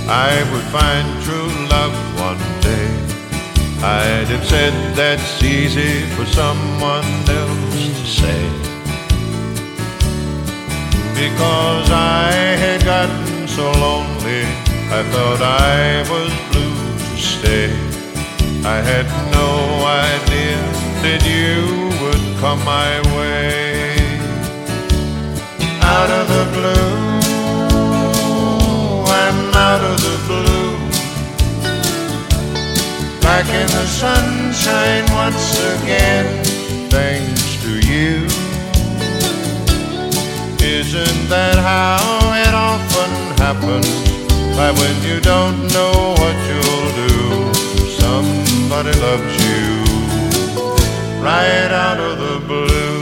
I would find true love one day. I'd have said that's easy for someone else to say, because I had gotten so lonely, I thought I was blue to stay. I had no idea that you would come my way. Out of the blue, I'm out of the blue, back in the sunshine once again, thanks to you. Isn't that how it often happens? Why, when you don't know what you'll do, somebody loves you right out of the blue.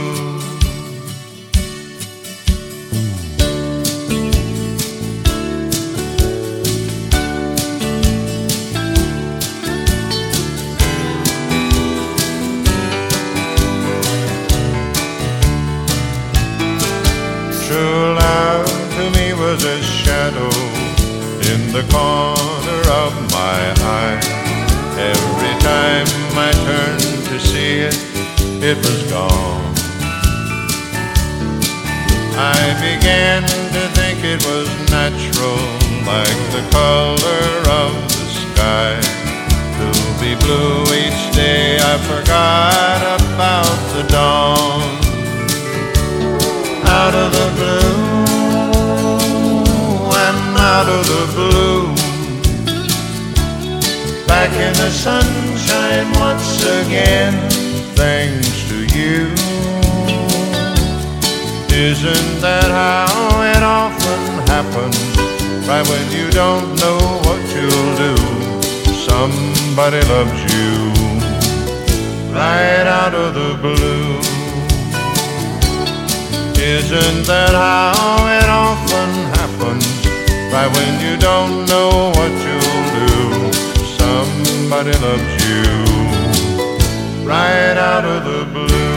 True love to me was a shadow in the corner of my eye. Every time I turned to see it, it was gone. I began to think it was natural, like the color of the sky, to be blue each day. I forgot about the dawn. Out of the blue, I'm out of the blue, back in the sunshine once again, thanks to you. Isn't that how it often happens? Right when you don't know what you'll do, somebody loves you right out of the blue. Isn't that how it often happens? Right when you don't know what you'll do, somebody loves you right out of the blue.